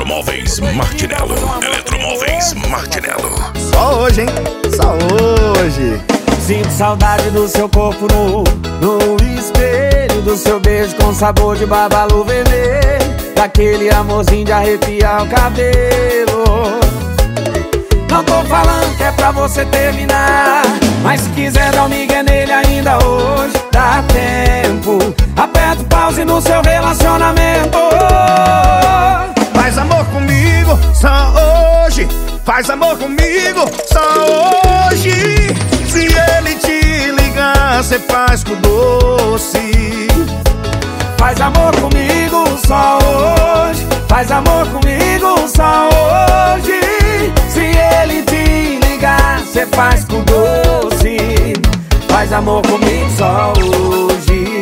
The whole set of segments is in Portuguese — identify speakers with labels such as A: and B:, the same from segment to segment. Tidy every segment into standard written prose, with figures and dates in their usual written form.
A: Eletromóveis Martinello. Eletromóveis Martinello.
B: Só hoje, hein? Só hoje.
C: Sinto saudade do seu corpo nu, no espelho do seu beijo com sabor de babalu vermelho, daquele amorzinho de arrepiar o cabelo. Não tô falando que é pra você terminar, mas se quiser dar um migué nele ainda hoje, dá tempo. Aperta o pause no seu relacionamento.
B: Faz amor comigo só hoje. Faz amor comigo só hoje. Se ele te ligar, cê faz com doce.
C: Faz amor comigo só hoje. Faz amor comigo só hoje. Se ele te ligar, cê faz com doce. Faz amor comigo só hoje.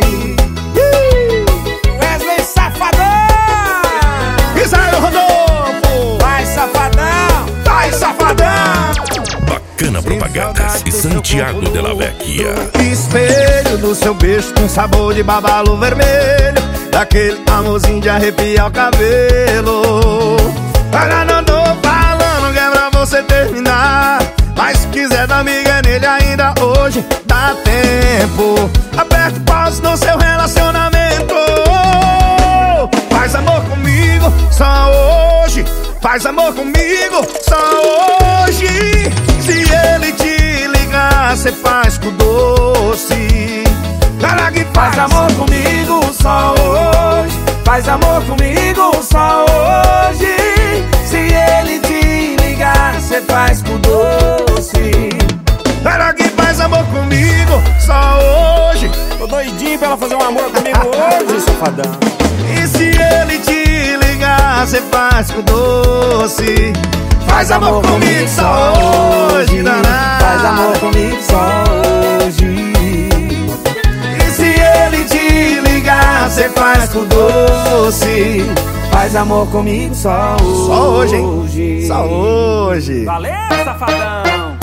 C: Wesley Safadão!
B: Israel Rodolfo!
C: Vai safadão!
B: Vai safadão!
A: Bacana Propagandas e Santiago de la Vecchia.
B: Espelho do seu beijo com sabor de babalu vermelho, daquele amorzinho de arrepiar o cabelo. Agora não tô falando que é pra você terminar, mas se quiser dar miga nele ainda hoje, dá tempo. Aperta o pause no seu relacionamento. Faz amor comigo só hoje. Faz amor comigo só hoje. Se ele te ligar, cê faz com doce. Cara que
C: Faz amor comigo só hoje. Faz amor comigo só hoje. Se ele te ligar, cê faz com doce.
B: Cara que faz amor comigo só hoje.
C: Tô doidinho pra ela fazer um amor comigo hoje, safadão.
B: E se ele te ligar, cê faz com doce. Faz amor comigo só hoje, danado.
C: Faz amor comigo só hoje.
B: E se ele te ligar, cê faz com doce.
C: Faz amor comigo só hoje.
B: Só hoje, hein? Só hoje.
C: Valeu, safadão!